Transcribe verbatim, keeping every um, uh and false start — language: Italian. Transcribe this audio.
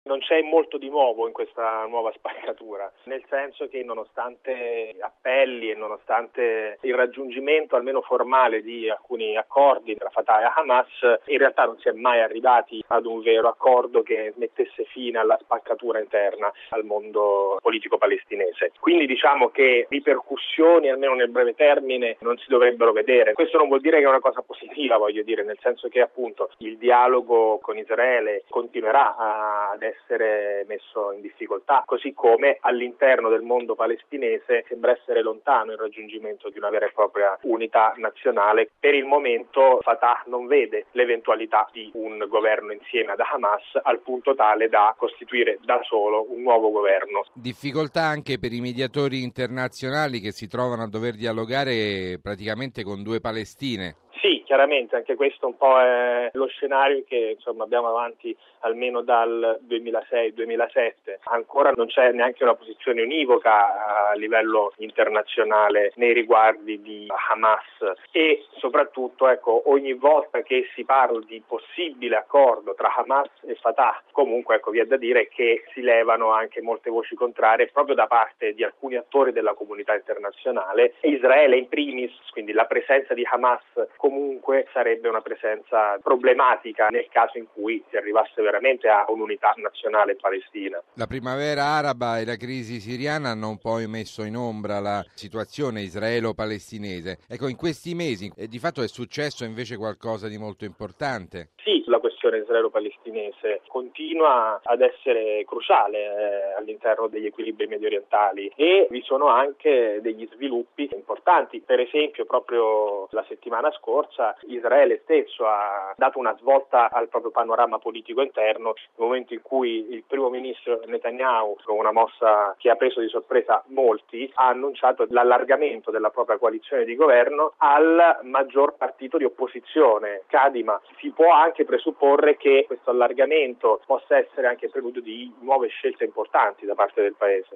Non c'è molto di nuovo in questa nuova spaccatura, nel senso che nonostante appelli e nonostante il raggiungimento almeno formale di alcuni accordi tra Fatah e Hamas, in realtà non si è mai arrivati ad un vero accordo che mettesse fine alla spaccatura interna al mondo politico palestinese. Quindi diciamo che ripercussioni, almeno nel breve termine, non si dovrebbero vedere. Questo non vuol dire che è una cosa positiva, voglio dire, nel senso che appunto il dialogo con Israele continuerà ad essere messo in difficoltà, così come all'interno del mondo palestinese sembra essere lontano il raggiungimento di una vera e propria unità nazionale. Per il momento Fatah non vede l'eventualità di un governo insieme ad Hamas al punto tale da costituire da solo un nuovo governo. Difficoltà anche per i mediatori internazionali che si trovano a dover dialogare praticamente con due Palestine. Sì, chiaramente anche questo un po' è lo scenario che insomma abbiamo avanti almeno dal duemilasei duemilasette. Ancora non c'è neanche una posizione univoca a livello internazionale nei riguardi di Hamas e soprattutto ecco ogni volta che si parla di possibile accordo tra Hamas e Fatah, comunque ecco vi è da dire che si levano anche molte voci contrarie proprio da parte di alcuni attori della comunità internazionale, Israele in primis, quindi la presenza di Hamas comunque sarebbe una presenza problematica nel caso in cui si arrivasse veramente a un'unità nazionale palestina. La primavera araba e la crisi siriana hanno un po' messo in ombra la situazione israelo-palestinese. Ecco, in questi mesi eh, di fatto è successo invece qualcosa di molto importante. Sì, la questione israelo-palestinese continua ad essere cruciale eh, all'interno degli equilibri mediorientali e vi sono anche degli sviluppi importanti. Per esempio, proprio la settimana scorsa Israele stesso ha dato una svolta al proprio panorama politico interno nel momento in cui il primo ministro Netanyahu, con una mossa che ha preso di sorpresa molti, ha annunciato l'allargamento della propria coalizione di governo al maggior partito di opposizione, Kadima. Si può anche presupporre che questo allargamento possa essere anche preludio di nuove scelte importanti da parte del paese.